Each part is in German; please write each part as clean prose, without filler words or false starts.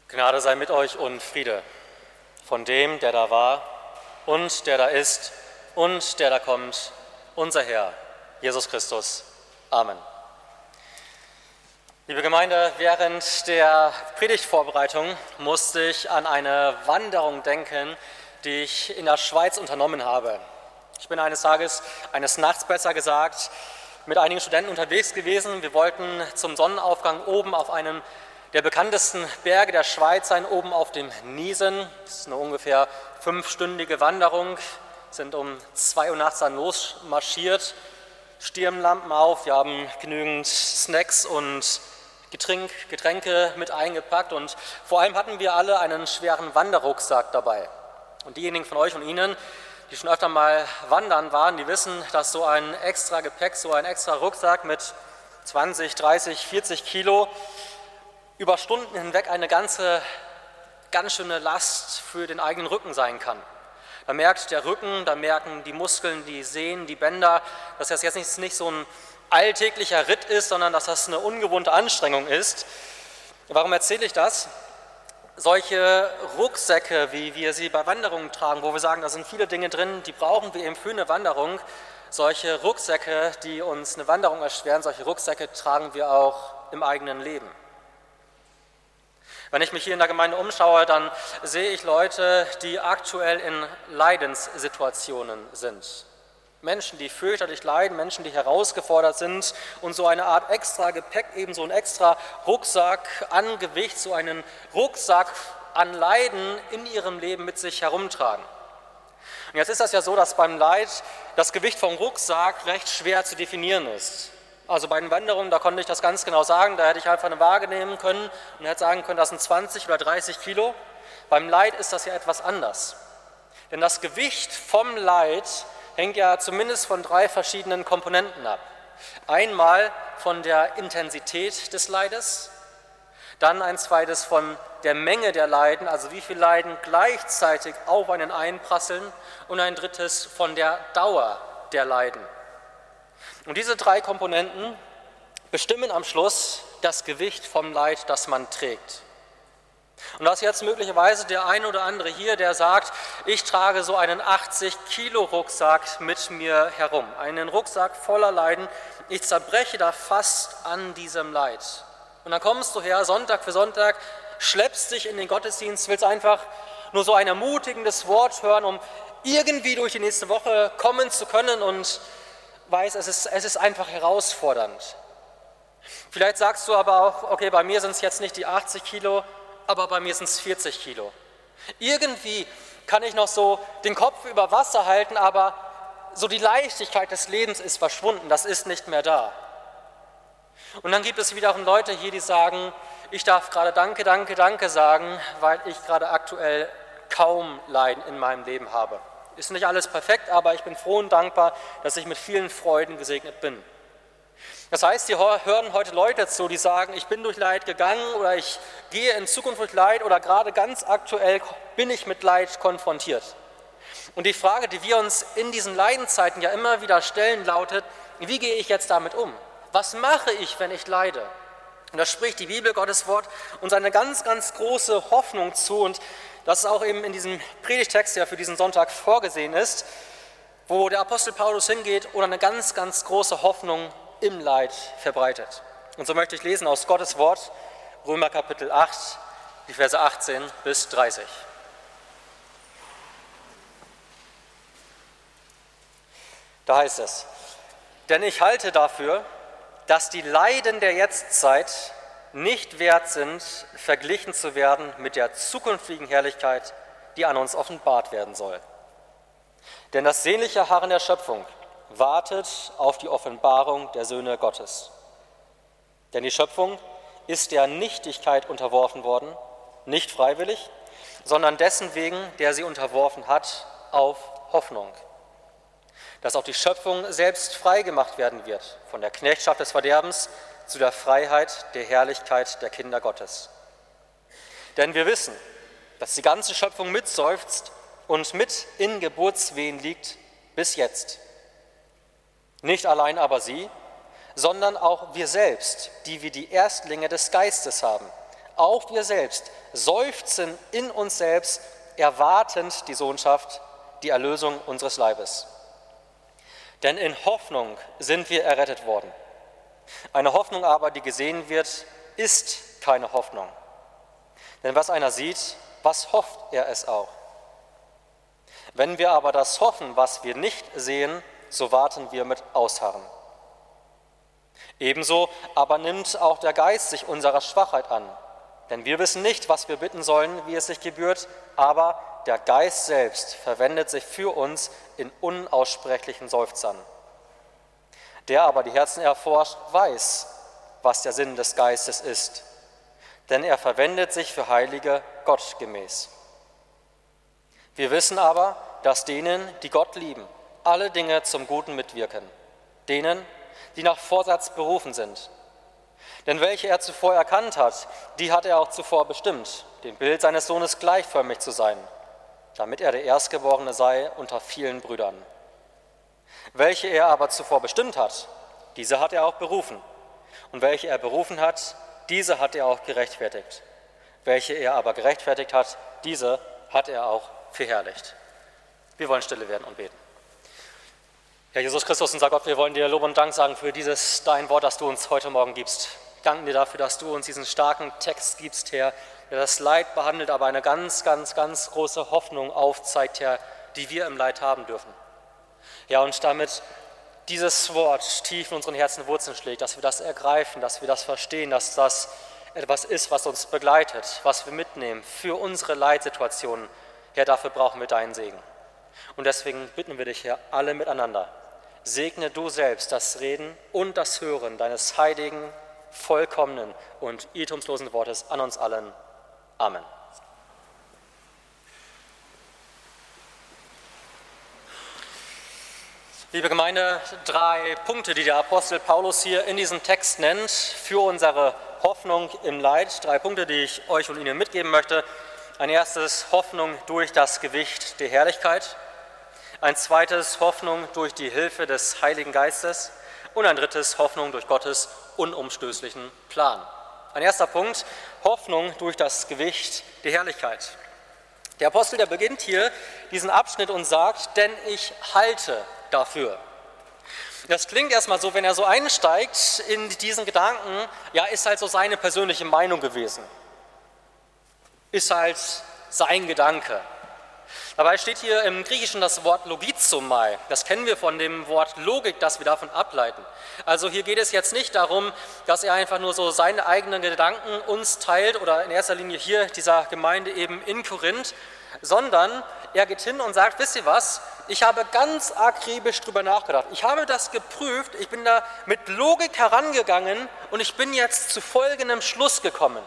Gnade sei mit euch und Friede von dem, der da war und der da ist und der da kommt, unser Herr, Jesus Christus. Amen. Liebe Gemeinde, während der Predigtvorbereitung musste ich an eine Wanderung denken, die ich in der Schweiz unternommen habe. Ich bin eines Nachts besser gesagt, mit einigen Studenten unterwegs gewesen. Wir wollten zum Sonnenaufgang oben auf einem der bekanntesten Berge der Schweiz sein, oben auf dem Niesen. Das ist eine ungefähr 5-stündige Wanderung. Wir sind um 2 Uhr nachts dann losmarschiert, Stirnlampen auf, wir haben genügend Snacks und Getränke mit eingepackt und vor allem hatten wir alle einen schweren Wanderrucksack dabei. Und diejenigen von euch und Ihnen, die schon öfter mal wandern waren, die wissen, dass so ein extra Gepäck, so ein extra Rucksack mit 20, 30, 40 Kilo über Stunden hinweg eine ganz schöne Last für den eigenen Rücken sein kann. Da merkt der Rücken, da merken die Muskeln, die Sehnen, die Bänder, dass das jetzt nicht so ein alltäglicher Ritt ist, sondern dass das eine ungewohnte Anstrengung ist. Warum erzähle ich das? Solche Rucksäcke, wie wir sie bei Wanderungen tragen, wo wir sagen, da sind viele Dinge drin, die brauchen wir eben für eine Wanderung. Solche Rucksäcke, die uns eine Wanderung erschweren, solche Rucksäcke tragen wir auch im eigenen Leben. Wenn ich mich hier in der Gemeinde umschaue, dann sehe ich Leute, die aktuell in Leidenssituationen sind. Menschen, die fürchterlich leiden, Menschen, die herausgefordert sind und so eine Art extra Gepäck, eben so ein extra Rucksack an Gewicht, so einen Rucksack an Leiden in ihrem Leben mit sich herumtragen. Und jetzt ist das ja so, dass beim Leid das Gewicht vom Rucksack recht schwer zu definieren ist. Also bei den Wanderungen, da konnte ich das ganz genau sagen, da hätte ich einfach eine Waage nehmen können und hätte sagen können, das sind 20 oder 30 Kilo. Beim Leid ist das ja etwas anders. Denn das Gewicht vom Leid hängt ja zumindest von 3 verschiedenen Komponenten ab. Einmal von der Intensität des Leides, dann ein zweites von der Menge der Leiden, also wie viel Leiden gleichzeitig auf einen einprasseln, und ein drittes von der Dauer der Leiden. Und diese 3 Komponenten bestimmen am Schluss das Gewicht vom Leid, das man trägt. Und das ist jetzt möglicherweise der eine oder andere hier, der sagt, ich trage so einen 80-Kilo-Rucksack mit mir herum, einen Rucksack voller Leiden, ich zerbreche da fast an diesem Leid. Und dann kommst du her, Sonntag für Sonntag, schleppst dich in den Gottesdienst, willst einfach nur so ein ermutigendes Wort hören, um irgendwie durch die nächste Woche kommen zu können und weiß, es ist einfach herausfordernd. Vielleicht sagst du aber auch, okay, bei mir sind es jetzt nicht die 80 Kilo, aber bei mir sind es 40 Kilo. Irgendwie kann ich noch so den Kopf über Wasser halten, aber so die Leichtigkeit des Lebens ist verschwunden, das ist nicht mehr da. Und dann gibt es wiederum Leute hier, die sagen, ich darf gerade Danke, Danke, Danke sagen, weil ich gerade aktuell kaum Leiden in meinem Leben habe. Ist nicht alles perfekt, aber ich bin froh und dankbar, dass ich mit vielen Freuden gesegnet bin. Das heißt, hier hören heute Leute zu, die sagen, ich bin durch Leid gegangen oder ich gehe in Zukunft durch Leid oder gerade ganz aktuell bin ich mit Leid konfrontiert. Und die Frage, die wir uns in diesen Leidenzeiten ja immer wieder stellen, lautet, wie gehe ich jetzt damit um? Was mache ich, wenn ich leide? Und da spricht die Bibel, Gottes Wort, uns eine ganz, ganz große Hoffnung zu, und das ist auch eben in diesem Predigtext, der für diesen Sonntag vorgesehen ist, wo der Apostel Paulus hingeht und eine ganz, ganz große Hoffnung im Leid verbreitet. Und so möchte ich lesen aus Gottes Wort, Römer Kapitel 8, die Verse 18 bis 30. Da heißt es: Denn ich halte dafür, dass die Leiden der Jetztzeit nicht wert sind, verglichen zu werden mit der zukünftigen Herrlichkeit, die an uns offenbart werden soll. Denn das sehnliche Harren der Schöpfung wartet auf die Offenbarung der Söhne Gottes. Denn die Schöpfung ist der Nichtigkeit unterworfen worden, nicht freiwillig, sondern dessen wegen, der sie unterworfen hat, auf Hoffnung. Dass auch die Schöpfung selbst frei gemacht werden wird von der Knechtschaft des Verderbens zu der Freiheit der Herrlichkeit der Kinder Gottes. Denn wir wissen, dass die ganze Schöpfung mitseufzt und mit in Geburtswehen liegt bis jetzt. Nicht allein aber sie, sondern auch wir selbst, die wir die Erstlinge des Geistes haben. Auch wir selbst seufzen in uns selbst, erwartend die Sohnschaft, die Erlösung unseres Leibes. Denn in Hoffnung sind wir errettet worden. Eine Hoffnung aber, die gesehen wird, ist keine Hoffnung. Denn was einer sieht, was hofft er es auch? Wenn wir aber das hoffen, was wir nicht sehen, so warten wir mit Ausharren. Ebenso aber nimmt auch der Geist sich unserer Schwachheit an. Denn wir wissen nicht, was wir bitten sollen, wie es sich gebührt, aber der Geist selbst verwendet sich für uns in unaussprechlichen Seufzern. Der aber die Herzen erforscht, weiß, was der Sinn des Geistes ist, denn er verwendet sich für Heilige gottgemäß. Wir wissen aber, dass denen, die Gott lieben, alle Dinge zum Guten mitwirken, denen, die nach Vorsatz berufen sind. Denn welche er zuvor erkannt hat, die hat er auch zuvor bestimmt, dem Bild seines Sohnes gleichförmig zu sein, damit er der Erstgeborene sei unter vielen Brüdern. Welche er aber zuvor bestimmt hat, diese hat er auch berufen. Und welche er berufen hat, diese hat er auch gerechtfertigt. Welche er aber gerechtfertigt hat, diese hat er auch verherrlicht. Wir wollen stille werden und beten. Herr Jesus Christus, unser Gott, wir wollen dir Lob und Dank sagen für dieses dein Wort, das du uns heute Morgen gibst. Wir danken dir dafür, dass du uns diesen starken Text gibst, Herr, der das Leid behandelt, aber eine ganz, ganz, ganz große Hoffnung aufzeigt, Herr, die wir im Leid haben dürfen. Ja, und damit dieses Wort tief in unseren Herzen Wurzeln schlägt, dass wir das ergreifen, dass wir das verstehen, dass das etwas ist, was uns begleitet, was wir mitnehmen für unsere Leitsituationen. Herr, dafür brauchen wir deinen Segen. Und deswegen bitten wir dich, Herr, alle miteinander, segne du selbst das Reden und das Hören deines heiligen, vollkommenen und irrtumslosen Wortes an uns allen. Amen. Liebe Gemeinde, 3 Punkte, die der Apostel Paulus hier in diesem Text nennt, für unsere Hoffnung im Leid. 3 Punkte, die ich euch und Ihnen mitgeben möchte. Ein erstes, Hoffnung durch das Gewicht der Herrlichkeit. Ein zweites, Hoffnung durch die Hilfe des Heiligen Geistes. Und ein drittes, Hoffnung durch Gottes unumstößlichen Plan. Ein erster Punkt, Hoffnung durch das Gewicht der Herrlichkeit. Der Apostel, der beginnt hier diesen Abschnitt und sagt, denn ich halte dafür. Das klingt erstmal so, wenn er so einsteigt in diesen Gedanken, ja, ist halt so seine persönliche Meinung gewesen. Ist halt sein Gedanke. Dabei steht hier im Griechischen das Wort logizomai. Das kennen wir von dem Wort Logik, das wir davon ableiten. Also hier geht es jetzt nicht darum, dass er einfach nur so seine eigenen Gedanken uns teilt oder in erster Linie hier dieser Gemeinde eben in Korinth, sondern er geht hin und sagt, wisst ihr was, ich habe ganz akribisch drüber nachgedacht. Ich habe das geprüft, ich bin da mit Logik herangegangen und ich bin jetzt zu folgendem Schluss gekommen.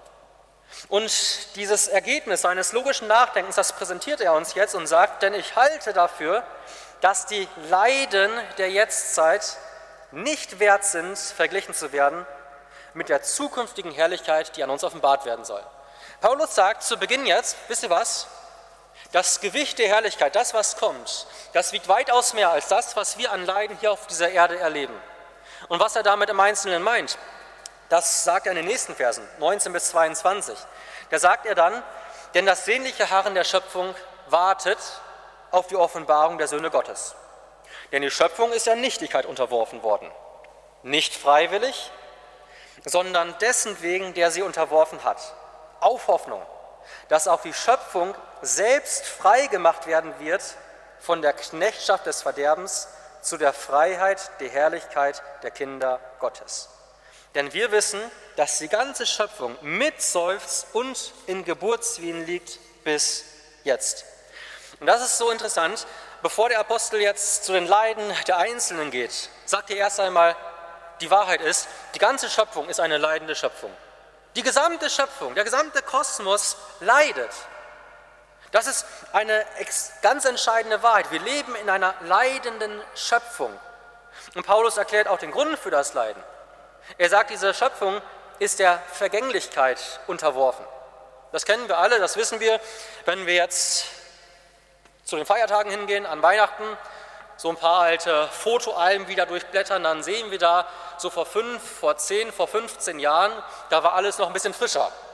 Und dieses Ergebnis seines logischen Nachdenkens, das präsentiert er uns jetzt und sagt, denn ich halte dafür, dass die Leiden der Jetztzeit nicht wert sind, verglichen zu werden mit der zukünftigen Herrlichkeit, die an uns offenbart werden soll. Paulus sagt zu Beginn jetzt, wisst ihr was, das Gewicht der Herrlichkeit, das was kommt, das wiegt weitaus mehr als das, was wir an Leiden hier auf dieser Erde erleben. Und was er damit im Einzelnen meint, das sagt er in den nächsten Versen, 19 bis 22. Da sagt er dann, denn das sehnliche Harren der Schöpfung wartet auf die Offenbarung der Söhne Gottes. Denn die Schöpfung ist der Nichtigkeit unterworfen worden. Nicht freiwillig, sondern dessen wegen, der sie unterworfen hat. Auf Hoffnung, dass auch die Schöpfung selbst frei gemacht werden wird von der Knechtschaft des Verderbens zu der Freiheit, der Herrlichkeit der Kinder Gottes. Denn wir wissen, dass die ganze Schöpfung mitseufzt und in Geburtswehen liegt bis jetzt. Und das ist so interessant. Bevor der Apostel jetzt zu den Leiden der Einzelnen geht, sagt er erst einmal, die Wahrheit ist, die ganze Schöpfung ist eine leidende Schöpfung. Die gesamte Schöpfung, der gesamte Kosmos leidet. Das ist eine ganz entscheidende Wahrheit. Wir leben in einer leidenden Schöpfung. Und Paulus erklärt auch den Grund für das Leiden. Er sagt, diese Schöpfung ist der Vergänglichkeit unterworfen. Das kennen wir alle, das wissen wir, wenn wir jetzt zu den Feiertagen hingehen, an Weihnachten, so ein paar alte Fotoalben wieder durchblättern, dann sehen wir da so vor 5, vor 10, vor 15 Jahren, da war alles noch ein bisschen frischer.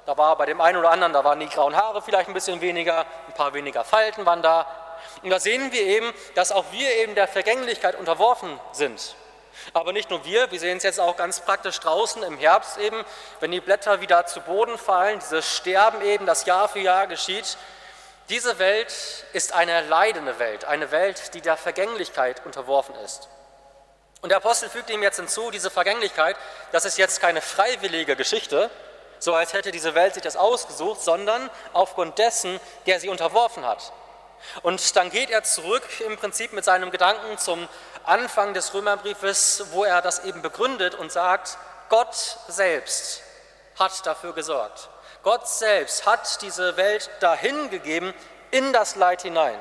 Da war bei dem einen oder anderen, da waren die grauen Haare vielleicht ein bisschen weniger, ein paar weniger Falten waren da. Und da sehen wir eben, dass auch wir eben der Vergänglichkeit unterworfen sind. Aber nicht nur wir sehen es jetzt auch ganz praktisch draußen im Herbst eben, wenn die Blätter wieder zu Boden fallen, dieses Sterben eben, das Jahr für Jahr geschieht. Diese Welt ist eine leidende Welt, eine Welt, die der Vergänglichkeit unterworfen ist. Und der Apostel fügt ihm jetzt hinzu, diese Vergänglichkeit, das ist jetzt keine freiwillige Geschichte, so als hätte diese Welt sich das ausgesucht, sondern aufgrund dessen, der sie unterworfen hat. Und dann geht er zurück im Prinzip mit seinem Gedanken zum Anfang des Römerbriefes, wo er das eben begründet und sagt, Gott selbst hat dafür gesorgt. Gott selbst hat diese Welt dahin gegeben, in das Leid hinein.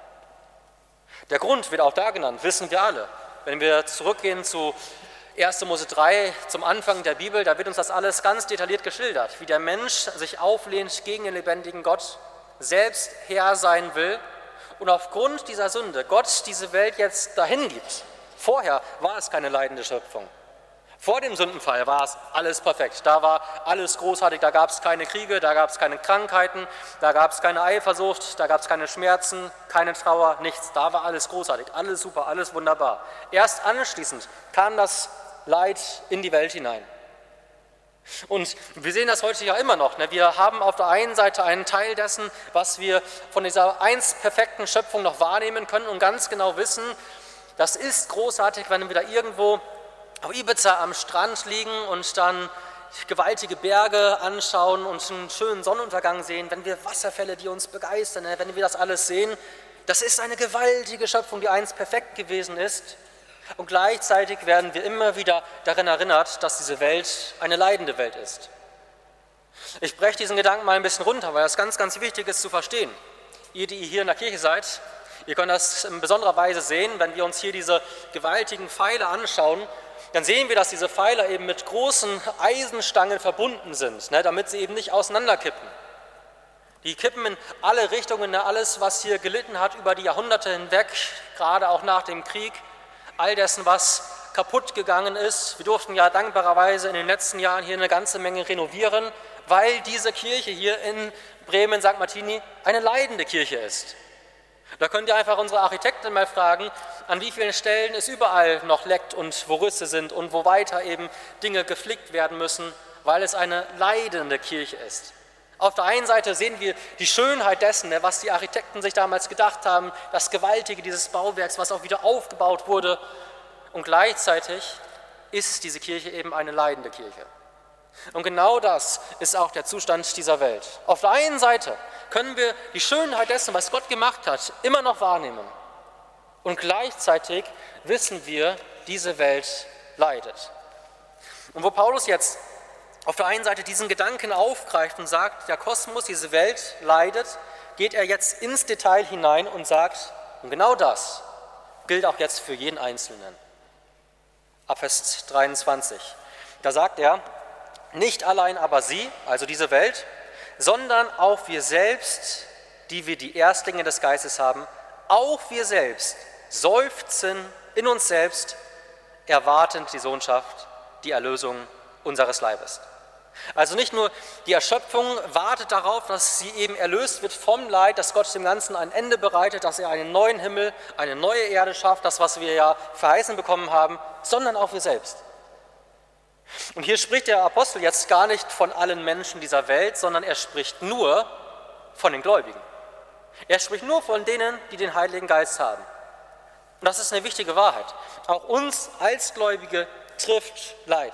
Der Grund wird auch da genannt, wissen wir alle. Wenn wir zurückgehen zu 1. Mose 3, zum Anfang der Bibel, da wird uns das alles ganz detailliert geschildert, wie der Mensch sich auflehnt gegen den lebendigen Gott, selbst Herr sein will und aufgrund dieser Sünde Gott diese Welt jetzt dahin gibt. Vorher war es keine leidende Schöpfung. Vor dem Sündenfall war es alles perfekt, da war alles großartig, da gab es keine Kriege, da gab es keine Krankheiten, da gab es keine Eifersucht, da gab es keine Schmerzen, keine Trauer, nichts, da war alles großartig, alles super, alles wunderbar. Erst anschließend kam das Leid in die Welt hinein. Und wir sehen das heute ja immer noch. Wir haben auf der einen Seite einen Teil dessen, was wir von dieser einst perfekten Schöpfung noch wahrnehmen können und ganz genau wissen, das ist großartig, wenn wir da irgendwo auf Ibiza am Strand liegen und dann gewaltige Berge anschauen und einen schönen Sonnenuntergang sehen, wenn wir Wasserfälle, die uns begeistern, wenn wir das alles sehen. Das ist eine gewaltige Schöpfung, die einst perfekt gewesen ist. Und gleichzeitig werden wir immer wieder daran erinnert, dass diese Welt eine leidende Welt ist. Ich breche diesen Gedanken mal ein bisschen runter, weil das ganz, ganz wichtig ist zu verstehen. Ihr, die hier in der Kirche seid, ihr könnt das in besonderer Weise sehen, wenn wir uns hier diese gewaltigen Pfeiler anschauen, dann sehen wir, dass diese Pfeiler eben mit großen Eisenstangen verbunden sind, damit sie eben nicht auseinanderkippen. Die kippen in alle Richtungen, alles, was hier gelitten hat über die Jahrhunderte hinweg, gerade auch nach dem Krieg, all dessen, was kaputt gegangen ist. Wir durften ja dankbarerweise in den letzten Jahren hier eine ganze Menge renovieren, weil diese Kirche hier in Bremen, St. Martini, eine leidende Kirche ist. Da könnt ihr einfach unsere Architektin mal fragen, an wie vielen Stellen es überall noch leckt und wo Risse sind und wo weiter eben Dinge geflickt werden müssen, weil es eine leidende Kirche ist. Auf der einen Seite sehen wir die Schönheit dessen, was die Architekten sich damals gedacht haben, das Gewaltige dieses Bauwerks, was auch wieder aufgebaut wurde. Und gleichzeitig ist diese Kirche eben eine leidende Kirche. Und genau das ist auch der Zustand dieser Welt. Auf der einen Seite können wir die Schönheit dessen, was Gott gemacht hat, immer noch wahrnehmen. Und gleichzeitig wissen wir, diese Welt leidet. Und wo Paulus jetzt auf der einen Seite diesen Gedanken aufgreift und sagt, der Kosmos, diese Welt leidet, geht er jetzt ins Detail hinein und sagt, und genau das gilt auch jetzt für jeden Einzelnen. Ab Vers 23. Da sagt er, nicht allein aber sie, also diese Welt, sondern auch wir selbst, die wir die Erstlinge des Geistes haben, auch wir selbst seufzen in uns selbst, erwartend die Sohnschaft, die Erlösung unseres Leibes. Also nicht nur die Erschöpfung wartet darauf, dass sie eben erlöst wird vom Leid, dass Gott dem Ganzen ein Ende bereitet, dass er einen neuen Himmel, eine neue Erde schafft, das, was wir ja verheißen bekommen haben, sondern auch wir selbst. Und hier spricht der Apostel jetzt gar nicht von allen Menschen dieser Welt, sondern er spricht nur von den Gläubigen. Er spricht nur von denen, die den Heiligen Geist haben. Und das ist eine wichtige Wahrheit. Auch uns als Gläubige trifft Leid.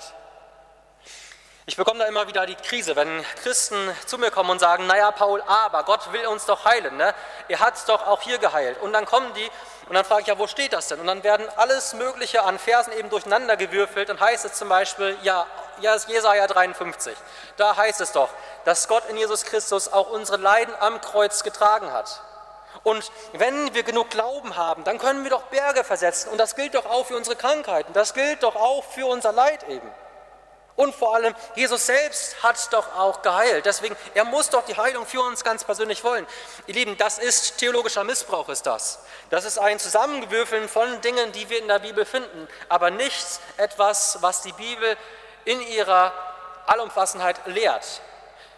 Ich bekomme da immer wieder die Krise, wenn Christen zu mir kommen und sagen, naja Paul, aber Gott will uns doch heilen, ne? Er hat es doch auch hier geheilt. Und dann kommen die und dann frage ich, ja, wo steht das denn? Und dann werden alles Mögliche an Versen eben durcheinander gewürfelt. Dann heißt es zum Beispiel, ja, Jesaja 53, da heißt es doch, dass Gott in Jesus Christus auch unsere Leiden am Kreuz getragen hat. Und wenn wir genug Glauben haben, dann können wir doch Berge versetzen. Und das gilt doch auch für unsere Krankheiten, das gilt doch auch für unser Leid eben. Und vor allem, Jesus selbst hat doch auch geheilt. Deswegen, er muss doch die Heilung für uns ganz persönlich wollen. Ihr Lieben, das ist theologischer Missbrauch, ist das. Das ist ein Zusammengewürfeln von Dingen, die wir in der Bibel finden, aber nicht etwas, was die Bibel in ihrer Allumfassenheit lehrt.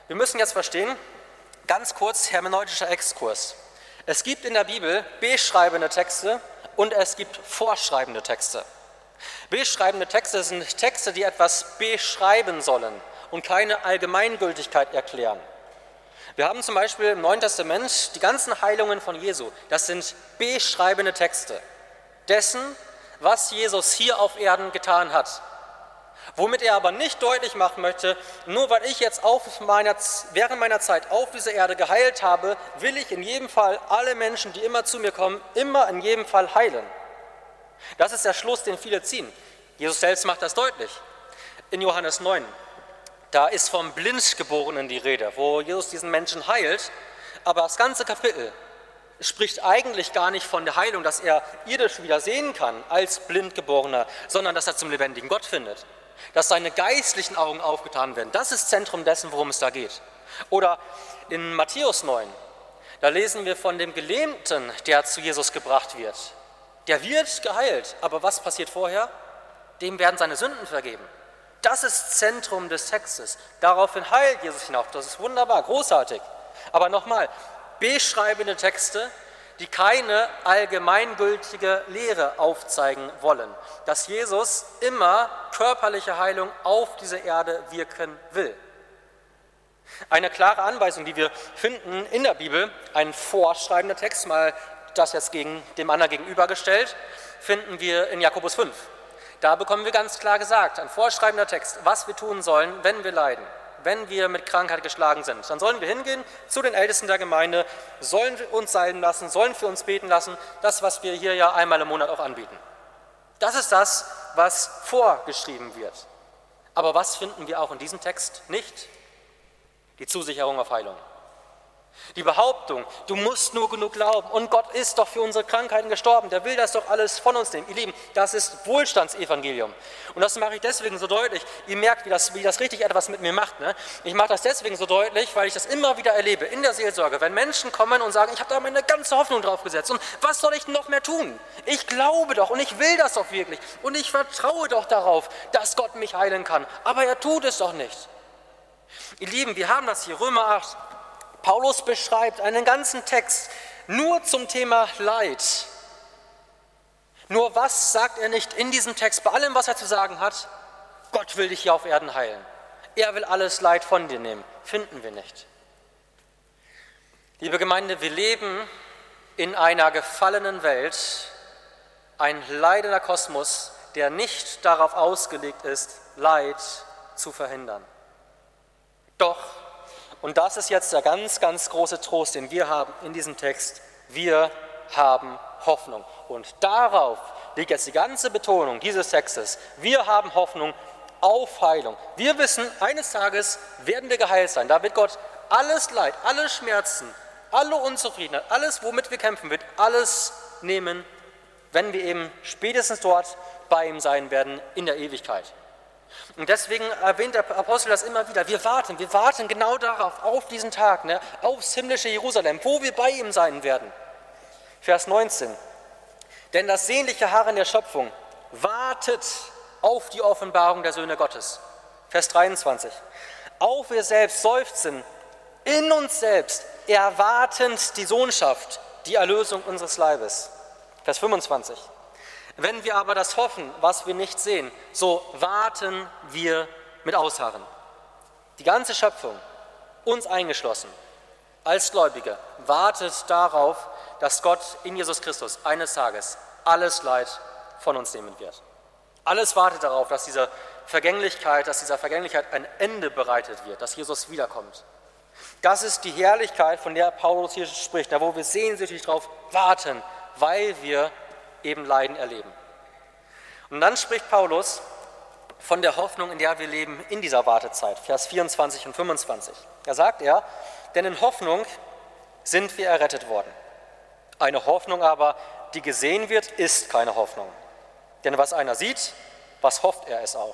Wir müssen jetzt verstehen, ganz kurz hermeneutischer Exkurs. Es gibt in der Bibel beschreibende Texte und es gibt vorschreibende Texte. Beschreibende Texte sind Texte, die etwas beschreiben sollen und keine Allgemeingültigkeit erklären. Wir haben zum Beispiel im Neuen Testament die ganzen Heilungen von Jesu. Das sind beschreibende Texte dessen, was Jesus hier auf Erden getan hat. Womit er aber nicht deutlich machen möchte, nur weil ich jetzt während meiner Zeit auf dieser Erde geheilt habe, will ich in jedem Fall alle Menschen, die immer zu mir kommen, immer in jedem Fall heilen. Das ist der Schluss, den viele ziehen. Jesus selbst macht das deutlich. In Johannes 9, da ist vom Blindgeborenen die Rede, wo Jesus diesen Menschen heilt, aber das ganze Kapitel spricht eigentlich gar nicht von der Heilung, dass er irdisch wieder sehen kann als Blindgeborener, sondern dass er zum lebendigen Gott findet. Dass seine geistlichen Augen aufgetan werden. Das ist Zentrum dessen, worum es da geht. Oder in Matthäus 9, da lesen wir von dem Gelähmten, der zu Jesus gebracht wird. Der wird geheilt, aber was passiert vorher? Dem werden seine Sünden vergeben. Das ist Zentrum des Textes. Daraufhin heilt Jesus ihn auch. Das ist wunderbar, großartig. Aber nochmal, beschreibende Texte, die keine allgemeingültige Lehre aufzeigen wollen, dass Jesus immer körperliche Heilung auf dieser Erde wirken will. Eine klare Anweisung, die wir finden in der Bibel, ein vorschreibender Text, mal das jetzt dem anderen gegenübergestellt, finden wir in Jakobus 5. Da bekommen wir ganz klar gesagt, ein vorschreibender Text, was wir tun sollen, wenn wir leiden. Wenn wir mit Krankheit geschlagen sind, dann sollen wir hingehen zu den Ältesten der Gemeinde, sollen wir uns salben lassen, sollen für uns beten lassen, das, was wir hier ja einmal im Monat auch anbieten. Das ist das, was vorgeschrieben wird. Aber was finden wir auch in diesem Text nicht? Die Zusicherung auf Heilung. Die Behauptung, du musst nur genug glauben und Gott ist doch für unsere Krankheiten gestorben, der will das doch alles von uns nehmen. Ihr Lieben, das ist Wohlstandsevangelium. Und das mache ich deswegen so deutlich. Ihr merkt, wie das richtig etwas mit mir macht. Ne? Ich mache das deswegen so deutlich, weil ich das immer wieder erlebe in der Seelsorge. Wenn Menschen kommen und sagen, ich habe da meine ganze Hoffnung drauf gesetzt und was soll ich noch mehr tun? Ich glaube doch und ich will das doch wirklich und ich vertraue doch darauf, dass Gott mich heilen kann. Aber er tut es doch nicht. Ihr Lieben, wir haben das hier, Römer 8. Paulus beschreibt einen ganzen Text nur zum Thema Leid. Nur was sagt er nicht in diesem Text, bei allem, was er zu sagen hat? Gott will dich hier auf Erden heilen. Er will alles Leid von dir nehmen. Finden wir nicht. Liebe Gemeinde, wir leben in einer gefallenen Welt, ein leidender Kosmos, der nicht darauf ausgelegt ist, Leid zu verhindern. Doch, und das ist jetzt der ganz, ganz große Trost, den wir haben in diesem Text. Wir haben Hoffnung. Und darauf liegt jetzt die ganze Betonung dieses Textes. Wir haben Hoffnung auf Heilung. Wir wissen, eines Tages werden wir geheilt sein. Da wird Gott alles Leid, alle Schmerzen, alle Unzufriedenheit, alles, womit wir kämpfen, wird alles nehmen, wenn wir eben spätestens dort bei ihm sein werden in der Ewigkeit. Und deswegen erwähnt der Apostel das immer wieder. Wir warten genau darauf, auf diesen Tag, aufs himmlische Jerusalem, wo wir bei ihm sein werden. Vers 19. Denn das sehnliche Harren der Schöpfung wartet auf die Offenbarung der Söhne Gottes. Vers 23. Auch wir selbst seufzen in uns selbst, erwartend die Sohnschaft, die Erlösung unseres Leibes. Vers 25. Wenn wir aber das hoffen, was wir nicht sehen, so warten wir mit Ausharren. Die ganze Schöpfung, uns eingeschlossen, als Gläubige, wartet darauf, dass Gott in Jesus Christus eines Tages alles Leid von uns nehmen wird. Alles wartet darauf, dass dieser Vergänglichkeit ein Ende bereitet wird, dass Jesus wiederkommt. Das ist die Herrlichkeit, von der Paulus hier spricht, da wo wir sehnsüchtig darauf warten, weil wir eben Leiden erleben. Und dann spricht Paulus von der Hoffnung, in der wir leben in dieser Wartezeit, Vers 24 und 25. Da sagt er, denn in Hoffnung sind wir errettet worden. Eine Hoffnung aber, die gesehen wird, ist keine Hoffnung. Denn was einer sieht, was hofft er es auch.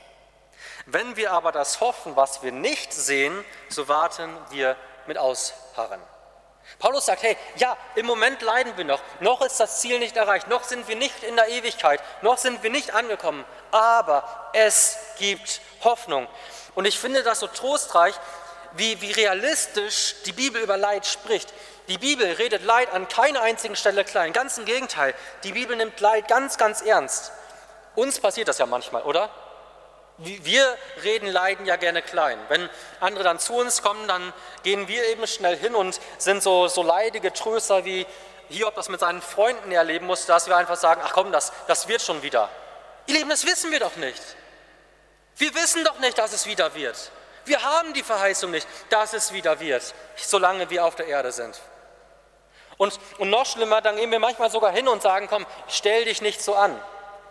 Wenn wir aber das hoffen, was wir nicht sehen, so warten wir mit Ausharren. Paulus sagt, hey, ja, im Moment leiden wir noch ist das Ziel nicht erreicht, noch sind wir nicht in der Ewigkeit, noch sind wir nicht angekommen, aber es gibt Hoffnung. Und ich finde das so trostreich, wie realistisch die Bibel über Leid spricht. Die Bibel redet Leid an keiner einzigen Stelle klein. Ganz im Gegenteil, die Bibel nimmt Leid ganz, ganz ernst. Uns passiert das ja manchmal, oder? Wir reden Leiden ja gerne klein. Wenn andere dann zu uns kommen, dann gehen wir eben schnell hin und sind so leidige Tröster, wie Hiob das mit seinen Freunden erleben musste, dass wir einfach sagen, ach komm, das wird schon wieder. Ihr Lieben, das wissen wir doch nicht. Wir wissen doch nicht, dass es wieder wird. Wir haben die Verheißung nicht, dass es wieder wird, solange wir auf der Erde sind. Und noch schlimmer, dann gehen wir manchmal sogar hin und sagen, komm, stell dich nicht so an.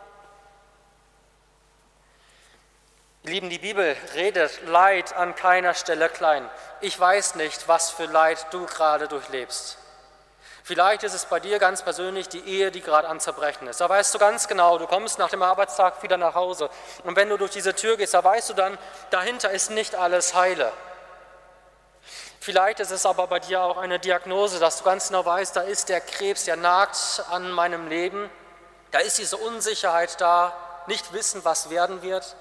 Ihr Lieben, die Bibel redet Leid an keiner Stelle klein. Ich weiß nicht, was für Leid du gerade durchlebst. Vielleicht ist es bei dir ganz persönlich die Ehe, die gerade am Zerbrechen ist. Da weißt du ganz genau, du kommst nach dem Arbeitstag wieder nach Hause. Und wenn du durch diese Tür gehst, da weißt du dann, dahinter ist nicht alles heile. Vielleicht ist es aber bei dir auch eine Diagnose, dass du ganz genau weißt, da ist der Krebs, der nagt an meinem Leben. Da ist diese Unsicherheit da, nicht wissen, was werden wird.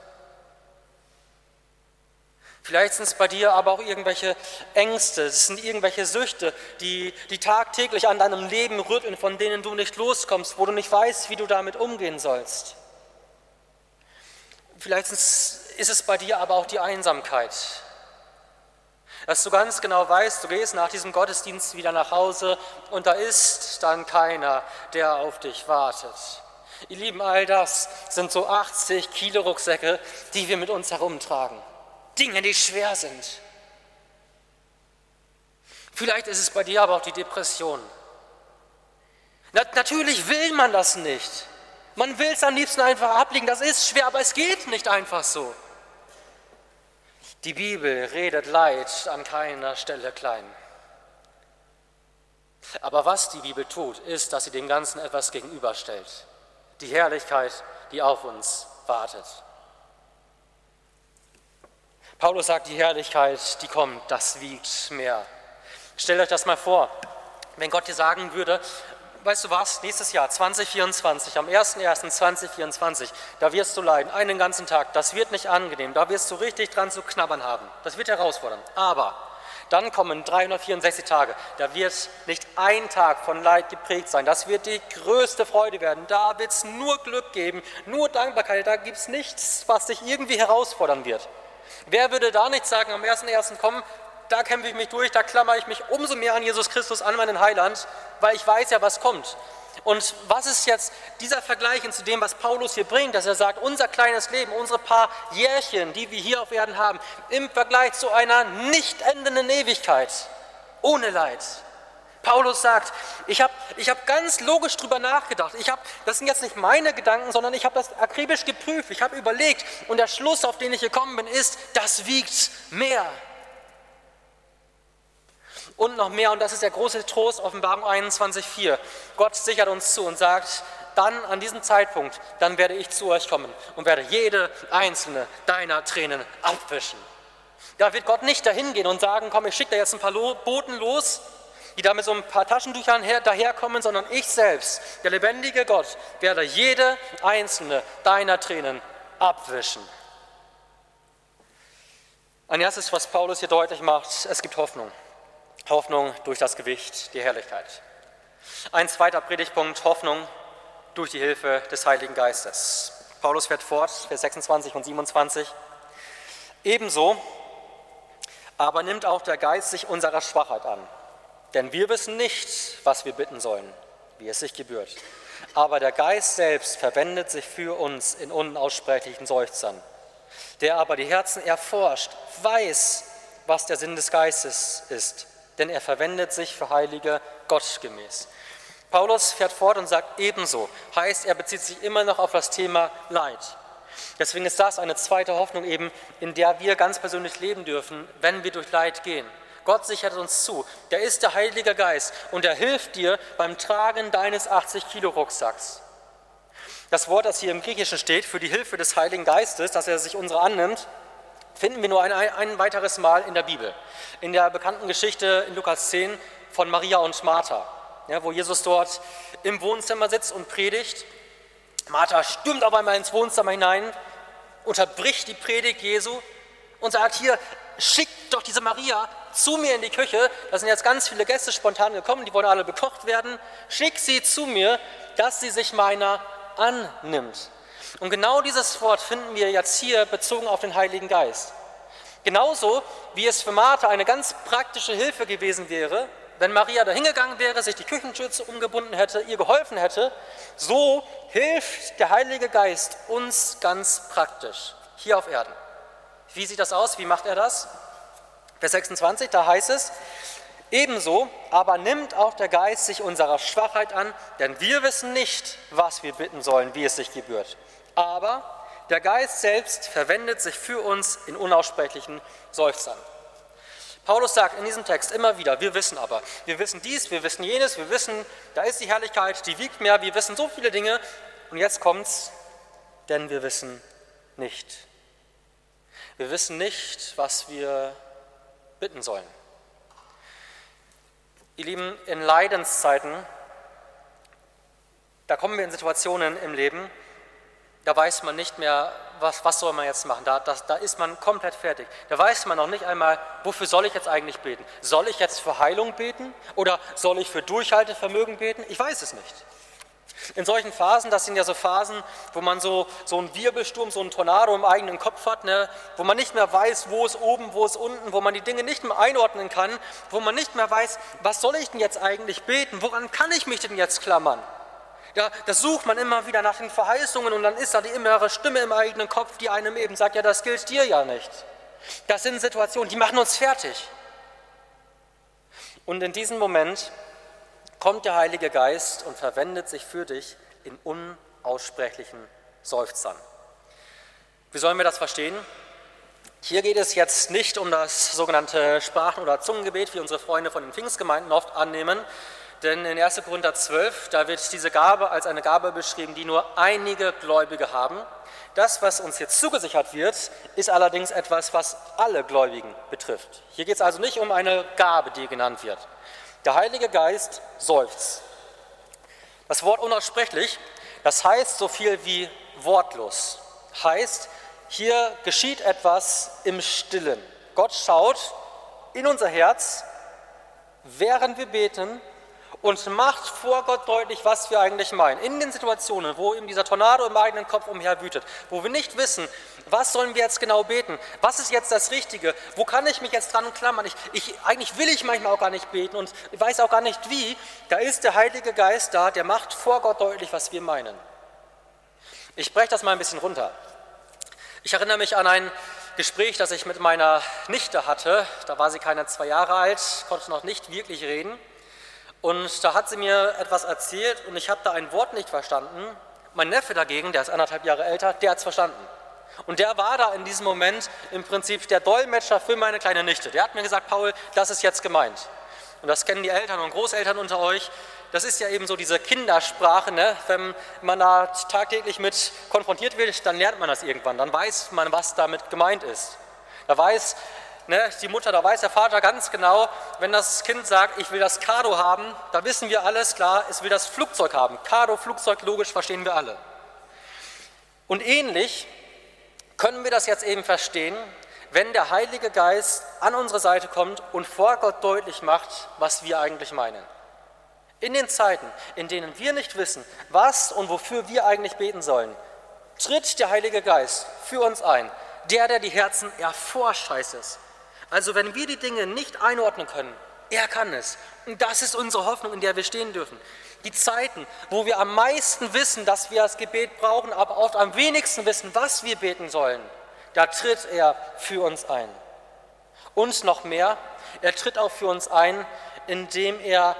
Vielleicht sind es bei dir aber auch irgendwelche Ängste, es sind irgendwelche Süchte, die tagtäglich an deinem Leben rütteln, von denen du nicht loskommst, wo du nicht weißt, wie du damit umgehen sollst. Vielleicht ist es bei dir aber auch die Einsamkeit, dass du ganz genau weißt, du gehst nach diesem Gottesdienst wieder nach Hause und da ist dann keiner, der auf dich wartet. Ihr Lieben, all das sind so 80 Kilo Rucksäcke, die wir mit uns herumtragen. Dinge, die schwer sind. Vielleicht ist es bei dir aber auch die Depression. Natürlich will man das nicht. Man will es am liebsten einfach ablegen, das ist schwer, aber es geht nicht einfach so. Die Bibel redet Leid an keiner Stelle klein. Aber was die Bibel tut, ist, dass sie dem Ganzen etwas gegenüberstellt. Die Herrlichkeit, die auf uns wartet. Paulus sagt, die Herrlichkeit, die kommt, das wiegt mehr. Stellt euch das mal vor, wenn Gott dir sagen würde, weißt du was, nächstes Jahr, 2024, am 01.01.2024, da wirst du leiden, einen ganzen Tag, das wird nicht angenehm, da wirst du richtig dran zu knabbern haben, das wird herausfordernd, aber dann kommen 364 Tage, da wird nicht ein Tag von Leid geprägt sein, das wird die größte Freude werden, da wird es nur Glück geben, nur Dankbarkeit, da gibt es nichts, was dich irgendwie herausfordern wird. Wer würde da nicht sagen, am 1.1. kommen, da kämpfe ich mich durch, da klammere ich mich umso mehr an Jesus Christus, an meinen Heiland, weil ich weiß ja, was kommt. Und was ist jetzt dieser Vergleich zu dem, was Paulus hier bringt, dass er sagt, unser kleines Leben, unsere paar Jährchen, die wir hier auf Erden haben, im Vergleich zu einer nicht endenden Ewigkeit, ohne Leid. Paulus sagt, ich hab ganz logisch drüber nachgedacht. Das sind jetzt nicht meine Gedanken, sondern ich habe das akribisch geprüft. Ich habe überlegt und der Schluss, auf den ich gekommen bin, ist, das wiegt mehr. Und noch mehr, und das ist der große Trost, Offenbarung 21,4. Gott sichert uns zu und sagt, dann an diesem Zeitpunkt, dann werde ich zu euch kommen und werde jede einzelne deiner Tränen abwischen. Da wird Gott nicht dahin gehen und sagen, komm, ich schicke da jetzt ein paar Boten los, die da mit so ein paar Taschentüchern daherkommen, sondern ich selbst, der lebendige Gott, werde jede einzelne deiner Tränen abwischen. Ein erstes, was Paulus hier deutlich macht, es gibt Hoffnung. Hoffnung durch das Gewicht der Herrlichkeit. Ein zweiter Predigtpunkt, Hoffnung durch die Hilfe des Heiligen Geistes. Paulus fährt fort, Vers 26 und 27. Ebenso aber nimmt auch der Geist sich unserer Schwachheit an. Denn wir wissen nicht, was wir bitten sollen, wie es sich gebührt. Aber der Geist selbst verwendet sich für uns in unaussprechlichen Seufzern. Der aber die Herzen erforscht, weiß, was der Sinn des Geistes ist. Denn er verwendet sich für Heilige gottgemäß. Paulus fährt fort und sagt ebenso. Heißt, er bezieht sich immer noch auf das Thema Leid. Deswegen ist das eine zweite Hoffnung eben, in der wir ganz persönlich leben dürfen, wenn wir durch Leid gehen. Gott sichert uns zu, der ist der Heilige Geist und er hilft dir beim Tragen deines 80-Kilo-Rucksacks. Das Wort, das hier im Griechischen steht, für die Hilfe des Heiligen Geistes, dass er sich unsere annimmt, finden wir nur ein weiteres Mal in der Bibel. In der bekannten Geschichte in Lukas 10 von Maria und Martha, ja, wo Jesus dort im Wohnzimmer sitzt und predigt. Martha stürmt auf einmal ins Wohnzimmer hinein, unterbricht die Predigt Jesu, und sagt, hier, schickt doch diese Maria zu mir in die Küche. Da sind jetzt ganz viele Gäste spontan gekommen, die wollen alle bekocht werden. Schick sie zu mir, dass sie sich meiner annimmt. Und genau dieses Wort finden wir jetzt hier bezogen auf den Heiligen Geist. Genauso wie es für Martha eine ganz praktische Hilfe gewesen wäre, wenn Maria da hingegangen wäre, sich die Küchenschürze umgebunden hätte, ihr geholfen hätte, so hilft der Heilige Geist uns ganz praktisch hier auf Erden. Wie sieht das aus? Wie macht er das? Vers 26, da heißt es, ebenso aber nimmt auch der Geist sich unserer Schwachheit an, denn wir wissen nicht, was wir bitten sollen, wie es sich gebührt. Aber der Geist selbst verwendet sich für uns in unaussprechlichen Seufzern. Paulus sagt in diesem Text immer wieder, wir wissen aber, wir wissen dies, wir wissen jenes, wir wissen, da ist die Herrlichkeit, die wiegt mehr, wir wissen so viele Dinge. Und jetzt kommt's, denn wir wissen nicht. Wir wissen nicht, was wir bitten sollen. Ihr Lieben, in Leidenszeiten, da kommen wir in Situationen im Leben, da weiß man nicht mehr, was soll man jetzt machen. Da ist man komplett fertig. Da weiß man noch nicht einmal, wofür soll ich jetzt eigentlich beten? Soll ich jetzt für Heilung beten oder soll ich für Durchhaltevermögen beten? Ich weiß es nicht. In solchen Phasen, das sind ja so Phasen, wo man so einen Wirbelsturm, so einen Tornado im eigenen Kopf hat, ne, wo man nicht mehr weiß, wo ist oben, wo ist unten, wo man die Dinge nicht mehr einordnen kann, wo man nicht mehr weiß, was soll ich denn jetzt eigentlich beten? Woran kann ich mich denn jetzt klammern? Ja, das sucht man immer wieder nach den Verheißungen und dann ist da die innere Stimme im eigenen Kopf, die einem eben sagt, ja, das gilt dir ja nicht. Das sind Situationen, die machen uns fertig. Und in diesem Moment kommt der Heilige Geist und verwendet sich für dich in unaussprechlichen Seufzern. Wie sollen wir das verstehen? Hier geht es jetzt nicht um das sogenannte Sprachen- oder Zungengebet, wie unsere Freunde von den Pfingstgemeinden oft annehmen, denn in 1. Korinther 12, da wird diese Gabe als eine Gabe beschrieben, die nur einige Gläubige haben. Das, was uns jetzt zugesichert wird, ist allerdings etwas, was alle Gläubigen betrifft. Hier geht es also nicht um eine Gabe, die genannt wird. Der Heilige Geist seufzt. Das Wort unaussprechlich, das heißt so viel wie wortlos. Heißt, hier geschieht etwas im Stillen. Gott schaut in unser Herz, während wir beten, und macht vor Gott deutlich, was wir eigentlich meinen. In den Situationen, wo eben dieser Tornado im eigenen Kopf umherwütet, wo wir nicht wissen, was sollen wir jetzt genau beten, was ist jetzt das Richtige, wo kann ich mich jetzt dran klammern, eigentlich will ich manchmal auch gar nicht beten und weiß auch gar nicht wie, da ist der Heilige Geist da, der macht vor Gott deutlich, was wir meinen. Ich breche das mal ein bisschen runter. Ich erinnere mich an ein Gespräch, das ich mit meiner Nichte hatte, da war sie keine 2 Jahre alt, konnte noch nicht wirklich reden. Und da hat sie mir etwas erzählt und ich habe da ein Wort nicht verstanden. Mein Neffe dagegen, der ist 1,5 Jahre älter, der hat es verstanden. Und der war da in diesem Moment im Prinzip der Dolmetscher für meine kleine Nichte. Der hat mir gesagt, Paul, das ist jetzt gemeint. Und das kennen die Eltern und Großeltern unter euch. Das ist ja eben so diese Kindersprache, ne? Wenn man da tagtäglich mit konfrontiert wird, dann lernt man das irgendwann. Dann weiß man, was damit gemeint ist. Da weiß die Mutter, da weiß der Vater ganz genau, wenn das Kind sagt, ich will das Kado haben, da wissen wir alles klar, es will das Flugzeug haben. Kado, Flugzeug, logisch, verstehen wir alle. Und ähnlich können wir das jetzt eben verstehen, wenn der Heilige Geist an unsere Seite kommt und vor Gott deutlich macht, was wir eigentlich meinen. In den Zeiten, in denen wir nicht wissen, was und wofür wir eigentlich beten sollen, tritt der Heilige Geist für uns ein, der die Herzen erforscht, heißt es. Also wenn wir die Dinge nicht einordnen können, er kann es. Und das ist unsere Hoffnung, in der wir stehen dürfen. Die Zeiten, wo wir am meisten wissen, dass wir das Gebet brauchen, aber oft am wenigsten wissen, was wir beten sollen, da tritt er für uns ein. Und noch mehr, er tritt auch für uns ein, indem er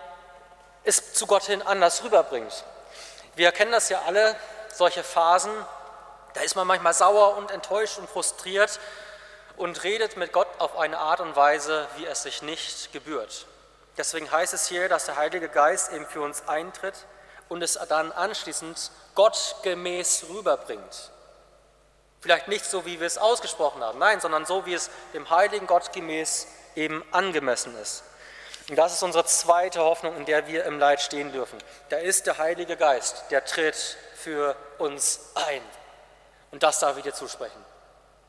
es zu Gott hin anders rüberbringt. Wir kennen das ja alle, solche Phasen, da ist man manchmal sauer und enttäuscht und frustriert und redet mit Gott auf eine Art und Weise, wie es sich nicht gebührt. Deswegen heißt es hier, dass der Heilige Geist eben für uns eintritt und es dann anschließend gottgemäß rüberbringt. Vielleicht nicht so, wie wir es ausgesprochen haben, nein, sondern so, wie es dem heiligen Gott gemäß eben angemessen ist. Und das ist unsere zweite Hoffnung, in der wir im Leid stehen dürfen. Da ist der Heilige Geist, der tritt für uns ein. Und das darf ich dir zusprechen.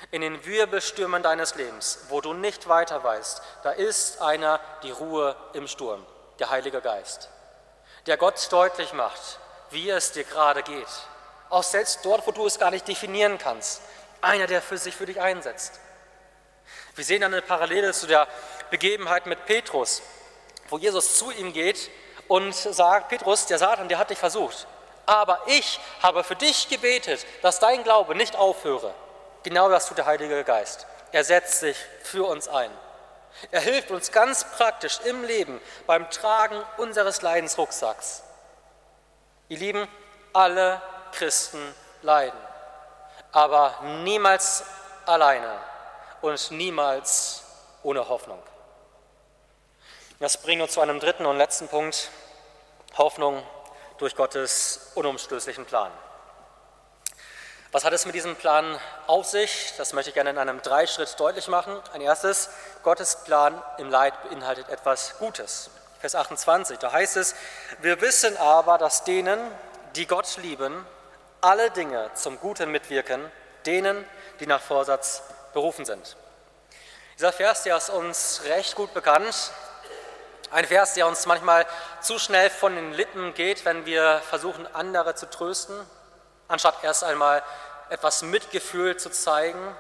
In den Wirbelstürmen deines Lebens, wo du nicht weiter weißt, da ist einer die Ruhe im Sturm, der Heilige Geist, der Gott deutlich macht, wie es dir gerade geht. Auch selbst dort, wo du es gar nicht definieren kannst. Einer, der sich für dich einsetzt. Wir sehen eine Parallele zu der Begebenheit mit Petrus, wo Jesus zu ihm geht und sagt, Petrus, der Satan, der hat dich versucht. Aber ich habe für dich gebetet, dass dein Glaube nicht aufhöre. Genau das tut der Heilige Geist. Er setzt sich für uns ein. Er hilft uns ganz praktisch im Leben beim Tragen unseres Leidensrucksacks. Ihr Lieben, alle Christen leiden, aber niemals alleine und niemals ohne Hoffnung. Das bringt uns zu einem dritten und letzten Punkt: Hoffnung durch Gottes unumstößlichen Plan. Was hat es mit diesem Plan auf sich? Das möchte ich gerne in einem 3-Schritt deutlich machen. Ein erstes: Gottes Plan im Leid beinhaltet etwas Gutes. Vers 28, da heißt es: Wir wissen aber, dass denen, die Gott lieben, alle Dinge zum Guten mitwirken, denen, die nach Vorsatz berufen sind. Dieser Vers, der ist uns recht gut bekannt. Ein Vers, der uns manchmal zu schnell von den Lippen geht, wenn wir versuchen, andere zu trösten, anstatt erst einmal etwas Mitgefühl zu zeigen.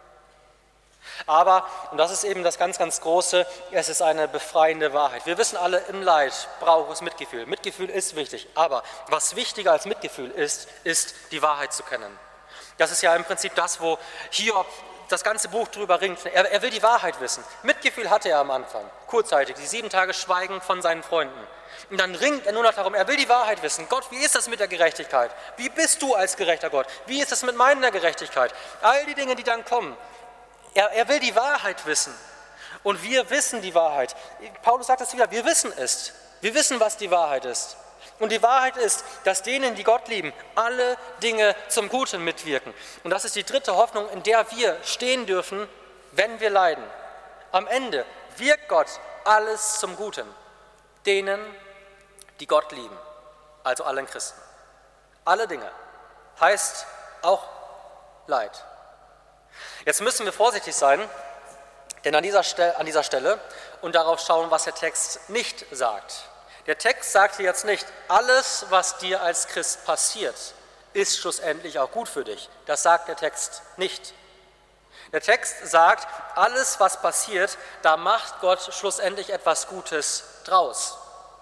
Aber, und das ist eben das ganz, ganz Große, es ist eine befreiende Wahrheit. Wir wissen alle, im Leid braucht es Mitgefühl. Mitgefühl ist wichtig, aber was wichtiger als Mitgefühl ist die Wahrheit zu kennen. Das ist ja im Prinzip das, wo Hiob das ganze Buch drüber ringt. Er will die Wahrheit wissen. Mitgefühl hatte er am Anfang, kurzzeitig, die 7 Tage Schweigen von seinen Freunden. Und dann ringt er nur noch darum, er will die Wahrheit wissen. Gott, wie ist das mit der Gerechtigkeit? Wie bist du als gerechter Gott? Wie ist das mit meiner Gerechtigkeit? All die Dinge, die dann kommen. Er will die Wahrheit wissen. Und wir wissen die Wahrheit. Paulus sagt es wieder, wir wissen es. Wir wissen, was die Wahrheit ist. Und die Wahrheit ist, dass denen, die Gott lieben, alle Dinge zum Guten mitwirken. Und das ist die dritte Hoffnung, in der wir stehen dürfen, wenn wir leiden. Am Ende wirkt Gott alles zum Guten. Denen, die Gott lieben, also allen Christen. Alle Dinge heißt auch Leid. Jetzt müssen wir vorsichtig sein, denn an dieser Stelle und darauf schauen, was der Text nicht sagt. Der Text sagt hier jetzt nicht, alles, was dir als Christ passiert, ist schlussendlich auch gut für dich. Das sagt der Text nicht. Der Text sagt, alles, was passiert, da macht Gott schlussendlich etwas Gutes draus.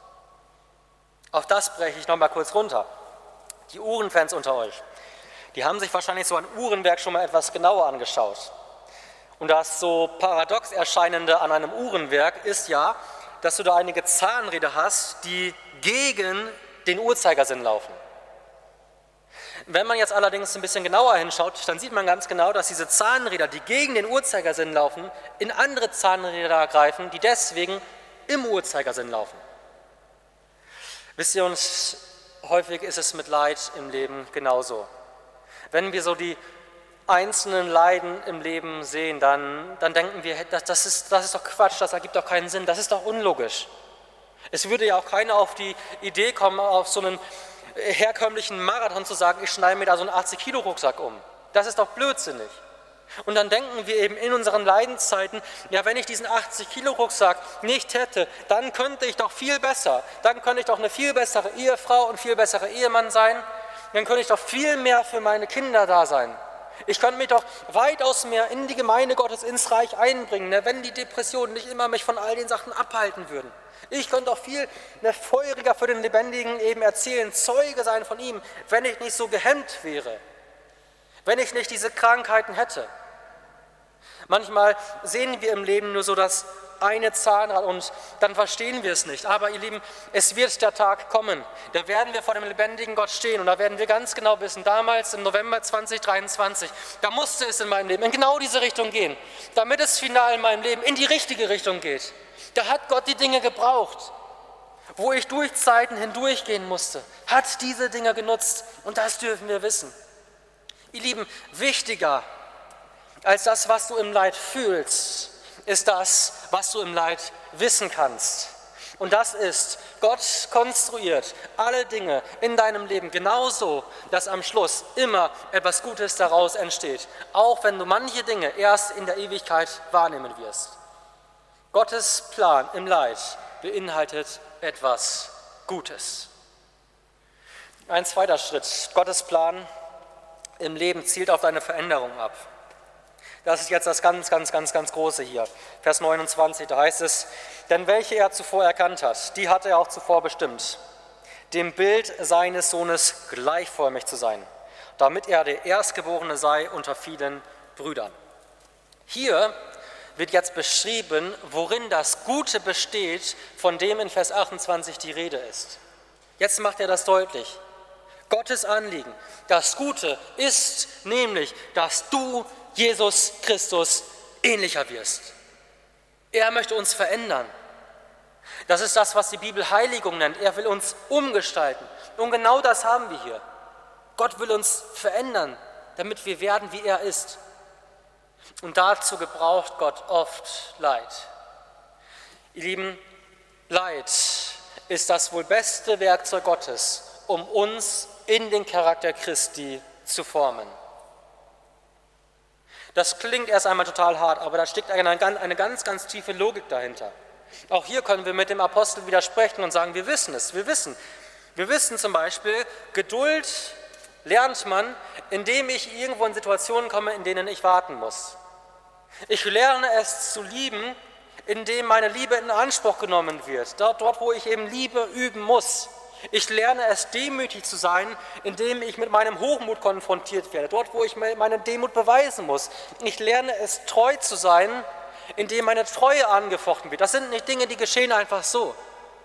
Auch das breche ich nochmal kurz runter. Die Uhrenfans unter euch, die haben sich wahrscheinlich so ein Uhrenwerk schon mal etwas genauer angeschaut. Und das so paradox Erscheinende an einem Uhrenwerk ist ja, dass du da einige Zahnräder hast, die gegen den Uhrzeigersinn laufen. Wenn man jetzt allerdings ein bisschen genauer hinschaut, dann sieht man ganz genau, dass diese Zahnräder, die gegen den Uhrzeigersinn laufen, in andere Zahnräder greifen, die deswegen im Uhrzeigersinn laufen. Wisst ihr, und häufig ist es mit Leid im Leben genauso. Wenn wir so die einzelnen Leiden im Leben sehen, dann denken wir, das ist doch Quatsch, das ergibt doch keinen Sinn, das ist doch unlogisch. Es würde ja auch keiner auf die Idee kommen, auf so einen herkömmlichen Marathon zu sagen, ich schneide mir da so einen 80-Kilo-Rucksack um. Das ist doch blödsinnig. Und dann denken wir eben in unseren Leidenszeiten, ja, wenn ich diesen 80-Kilo-Rucksack nicht hätte, dann könnte ich doch viel besser, dann könnte ich doch eine viel bessere Ehefrau und viel besserer Ehemann sein, dann könnte ich doch viel mehr für meine Kinder da sein. Ich könnte mich doch weitaus mehr in die Gemeinde Gottes, ins Reich einbringen, wenn die Depressionen nicht immer mich von all den Sachen abhalten würden. Ich könnte doch viel feuriger für den Lebendigen eben erzählen, Zeuge sein von ihm, wenn ich nicht so gehemmt wäre, wenn ich nicht diese Krankheiten hätte. Manchmal sehen wir im Leben nur so das eine Zahnrad und dann verstehen wir es nicht. Aber ihr Lieben, es wird der Tag kommen, da werden wir vor dem lebendigen Gott stehen und da werden wir ganz genau wissen, damals im November 2023, da musste es in meinem Leben in genau diese Richtung gehen, damit es final in meinem Leben in die richtige Richtung geht. Da hat Gott die Dinge gebraucht, wo ich durch Zeiten hindurchgehen musste, hat diese Dinge genutzt und das dürfen wir wissen. Ihr Lieben, wichtiger als das, was du im Leid fühlst, ist das, was du im Leid wissen kannst. Und das ist, Gott konstruiert alle Dinge in deinem Leben genauso, dass am Schluss immer etwas Gutes daraus entsteht, auch wenn du manche Dinge erst in der Ewigkeit wahrnehmen wirst. Gottes Plan im Leid beinhaltet etwas Gutes. Ein zweiter Schritt, Gottes Plan im Leben zielt auf deine Veränderung ab. Das ist jetzt das ganz Große hier. Vers 29, da heißt es, denn welche er zuvor erkannt hat, die hat er auch zuvor bestimmt, dem Bild seines Sohnes gleichförmig zu sein, damit er der Erstgeborene sei unter vielen Brüdern. Hier wird jetzt beschrieben, worin das Gute besteht, von dem in Vers 28 die Rede ist. Jetzt macht er das deutlich. Gottes Anliegen, das Gute ist nämlich, dass du Jesus Christus ähnlicher wirst. Er möchte uns verändern. Das ist das, was die Bibel Heiligung nennt. Er will uns umgestalten. Und genau das haben wir hier. Gott will uns verändern, damit wir werden, wie er ist. Und dazu gebraucht Gott oft Leid. Ihr Lieben, Leid ist das wohl beste Werkzeug Gottes, um uns in den Charakter Christi zu formen. Das klingt erst einmal total hart, aber da steckt eine ganz tiefe Logik dahinter. Auch hier können wir mit dem Apostel widersprechen und sagen, wir wissen es, wir wissen zum Beispiel, Geduld lernt man, indem ich irgendwo in Situationen komme, in denen ich warten muss. Ich lerne es zu lieben, indem meine Liebe in Anspruch genommen wird, dort wo ich eben Liebe üben muss. Ich lerne es, demütig zu sein, indem ich mit meinem Hochmut konfrontiert werde, dort wo ich meine Demut beweisen muss. Ich lerne es, treu zu sein, indem meine Treue angefochten wird. Das sind nicht Dinge, die geschehen einfach so.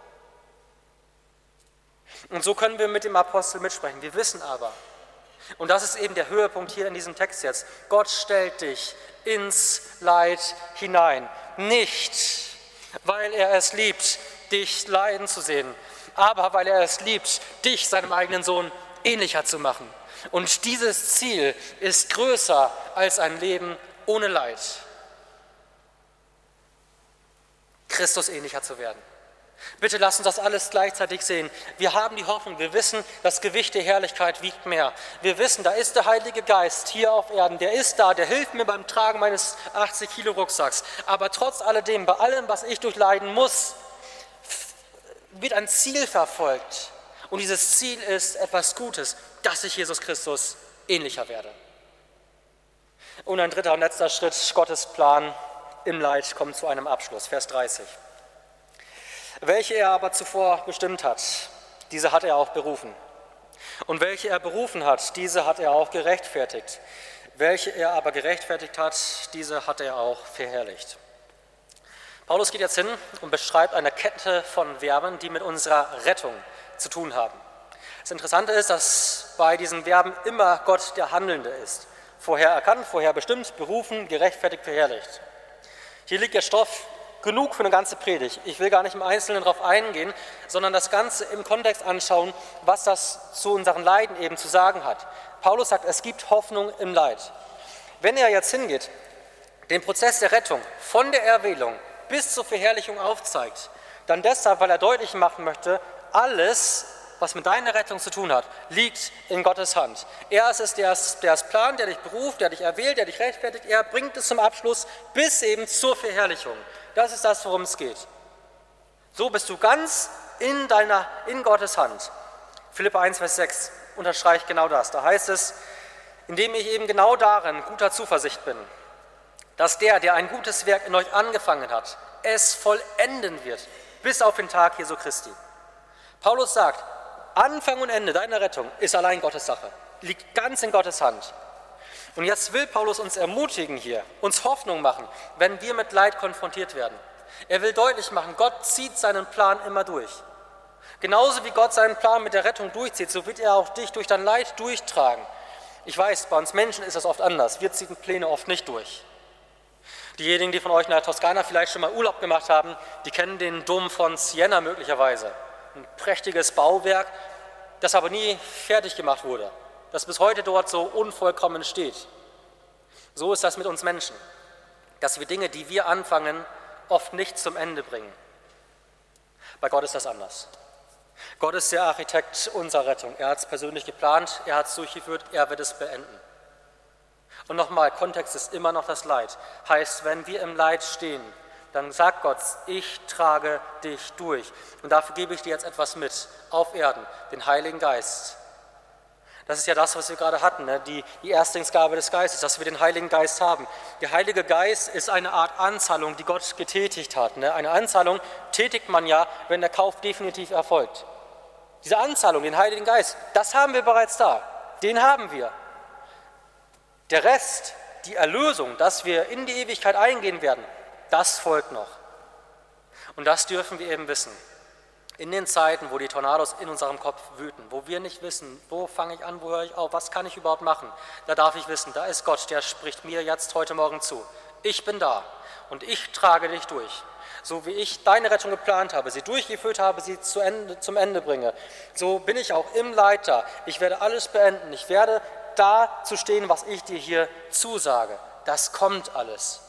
Und so können wir mit dem Apostel mitsprechen. Wir wissen aber, und das ist eben der Höhepunkt hier in diesem Text jetzt, Gott stellt dich ins Leid hinein. Nicht, weil er es liebt, dich leiden zu sehen, aber weil er es liebt, dich, seinem eigenen Sohn, ähnlicher zu machen. Und dieses Ziel ist größer als ein Leben ohne Leid. Christus ähnlicher zu werden. Bitte lasst uns das alles gleichzeitig sehen. Wir haben die Hoffnung, wir wissen, das Gewicht der Herrlichkeit wiegt mehr. Wir wissen, da ist der Heilige Geist hier auf Erden, der ist da, der hilft mir beim Tragen meines 80 Kilo Rucksacks. Aber trotz alledem, bei allem, was ich durchleiden muss, wird ein Ziel verfolgt. Und dieses Ziel ist etwas Gutes, dass ich Jesus Christus ähnlicher werde. Und ein dritter und letzter Schritt, Gottes Plan im Leid, kommt zu einem Abschluss. Vers 30. Welche er aber zuvor bestimmt hat, diese hat er auch berufen. Und welche er berufen hat, diese hat er auch gerechtfertigt. Welche er aber gerechtfertigt hat, diese hat er auch verherrlicht. Paulus geht jetzt hin und beschreibt eine Kette von Verben, die mit unserer Rettung zu tun haben. Das Interessante ist, dass bei diesen Verben immer Gott der Handelnde ist. Vorher erkannt, vorher bestimmt, berufen, gerechtfertigt, verherrlicht. Hier liegt der Stoff genug für eine ganze Predigt. Ich will gar nicht im Einzelnen darauf eingehen, sondern das Ganze im Kontext anschauen, was das zu unseren Leiden eben zu sagen hat. Paulus sagt, es gibt Hoffnung im Leid. Wenn er jetzt hingeht, den Prozess der Rettung von der Erwählung bis zur Verherrlichung aufzeigt, dann deshalb, weil er deutlich machen möchte, alles, was mit deiner Rettung zu tun hat, liegt in Gottes Hand. Er ist es, der es plant, der dich beruft, der dich erwählt, der dich rechtfertigt. Er bringt es zum Abschluss bis eben zur Verherrlichung. Das ist das, worum es geht. So bist du ganz in Gottes Hand. Philipper 1, Vers 6 unterstreicht genau das. Da heißt es, indem ich eben genau darin guter Zuversicht bin, dass der ein gutes Werk in euch angefangen hat, es vollenden wird, bis auf den Tag Jesu Christi. Paulus sagt, Anfang und Ende deiner Rettung ist allein Gottes Sache, liegt ganz in Gottes Hand. Und jetzt will Paulus uns ermutigen hier, uns Hoffnung machen, wenn wir mit Leid konfrontiert werden. Er will deutlich machen, Gott zieht seinen Plan immer durch. Genauso wie Gott seinen Plan mit der Rettung durchzieht, so wird er auch dich durch dein Leid durchtragen. Ich weiß, bei uns Menschen ist das oft anders, wir ziehen Pläne oft nicht durch. Diejenigen, die von euch in der Toskana vielleicht schon mal Urlaub gemacht haben, die kennen den Dom von Siena möglicherweise. Ein prächtiges Bauwerk, das aber nie fertig gemacht wurde, das bis heute dort so unvollkommen steht. So ist das mit uns Menschen, dass wir Dinge, die wir anfangen, oft nicht zum Ende bringen. Bei Gott ist das anders. Gott ist der Architekt unserer Rettung. Er hat es persönlich geplant, er hat es durchgeführt, er wird es beenden. Und nochmal, Kontext ist immer noch das Leid. Heißt, wenn wir im Leid stehen, dann sagt Gott, ich trage dich durch. Und dafür gebe ich dir jetzt etwas mit auf Erden, den Heiligen Geist. Das ist ja das, was wir gerade hatten, ne? Die Erstlingsgabe des Geistes, dass wir den Heiligen Geist haben. Der Heilige Geist ist eine Art Anzahlung, die Gott getätigt hat. Ne? Eine Anzahlung tätigt man ja, wenn der Kauf definitiv erfolgt. Diese Anzahlung, den Heiligen Geist, das haben wir bereits da. Den haben wir. Der Rest, die Erlösung, dass wir in die Ewigkeit eingehen werden, das folgt noch. Und das dürfen wir eben wissen. In den Zeiten, wo die Tornados in unserem Kopf wüten, wo wir nicht wissen, wo fange ich an, wo höre ich auf, was kann ich überhaupt machen, da darf ich wissen, da ist Gott, der spricht mir jetzt heute Morgen zu. Ich bin da und ich trage dich durch. So wie ich deine Rettung geplant habe, sie durchgeführt habe, sie zum Ende bringe, so bin ich auch im Leid da. Ich werde alles beenden, ich werde da zu stehen, was ich dir hier zusage. Das kommt alles.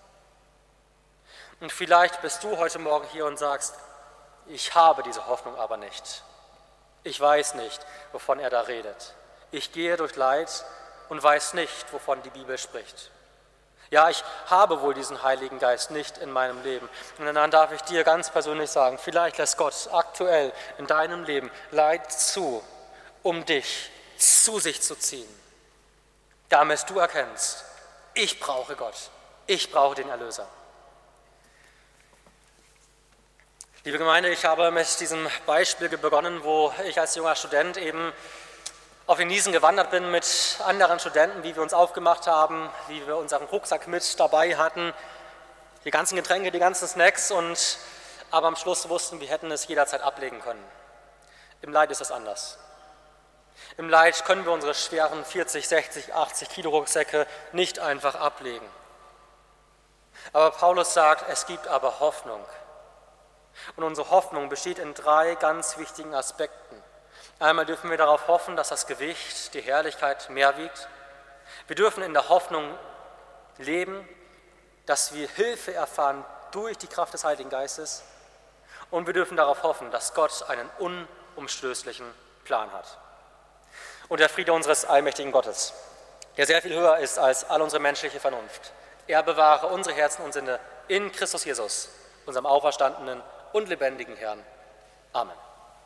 Und vielleicht bist du heute Morgen hier und sagst, ich habe diese Hoffnung aber nicht. Ich weiß nicht, wovon er da redet. Ich gehe durch Leid und weiß nicht, wovon die Bibel spricht. Ja, ich habe wohl diesen Heiligen Geist nicht in meinem Leben. Und dann darf ich dir ganz persönlich sagen, vielleicht lässt Gott aktuell in deinem Leben Leid zu, um dich zu sich zu ziehen. Damit du erkennst, ich brauche Gott, ich brauche den Erlöser. Liebe Gemeinde, ich habe mit diesem Beispiel begonnen, wo ich als junger Student eben auf den Niesen gewandert bin mit anderen Studenten, wie wir uns aufgemacht haben, wie wir unseren Rucksack mit dabei hatten, die ganzen Getränke, die ganzen Snacks, aber am Schluss wussten, wir hätten es jederzeit ablegen können. Im Leid ist es anders. Im Leid können wir unsere schweren 40, 60, 80 Kilo Rucksäcke nicht einfach ablegen. Aber Paulus sagt, es gibt aber Hoffnung. Und unsere Hoffnung besteht in 3 ganz wichtigen Aspekten. Einmal dürfen wir darauf hoffen, dass das Gewicht, die Herrlichkeit mehr wiegt. Wir dürfen in der Hoffnung leben, dass wir Hilfe erfahren durch die Kraft des Heiligen Geistes. Und wir dürfen darauf hoffen, dass Gott einen unumstößlichen Plan hat. Und der Friede unseres allmächtigen Gottes, der sehr viel höher ist als all unsere menschliche Vernunft, er bewahre unsere Herzen und Sinne in Christus Jesus, unserem auferstandenen und lebendigen Herrn. Amen.